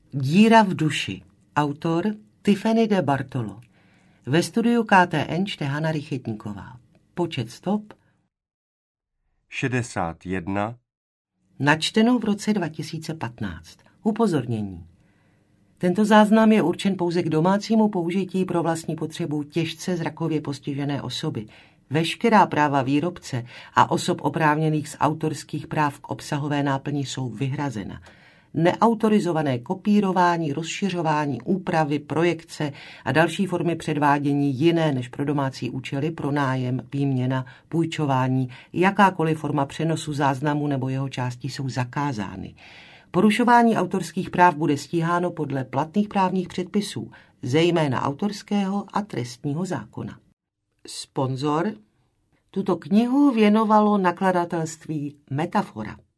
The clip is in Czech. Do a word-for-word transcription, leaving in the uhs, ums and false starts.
Díra v duši. Autor Tiffany de Bartolo. Ve studiu K T N čte Hana Rychetníková. Počet stop šedesát jedna. Načteno v roce dva tisíce patnáct. Upozornění. Tento záznam je určen pouze k domácímu použití pro vlastní potřebu těžce zrakově postižené osoby. Veškerá práva výrobce a osob oprávněných z autorských práv k obsahové náplni jsou vyhrazena. Neautorizované kopírování, rozšiřování, úpravy, projekce a další formy předvádění jiné než pro domácí účely, pronájem, výměna, půjčování, jakákoliv forma přenosu záznamu nebo jeho části jsou zakázány. Porušování autorských práv bude stíháno podle platných právních předpisů, zejména autorského a trestního zákona. Sponzor tuto knihu věnovalo nakladatelství Metafora.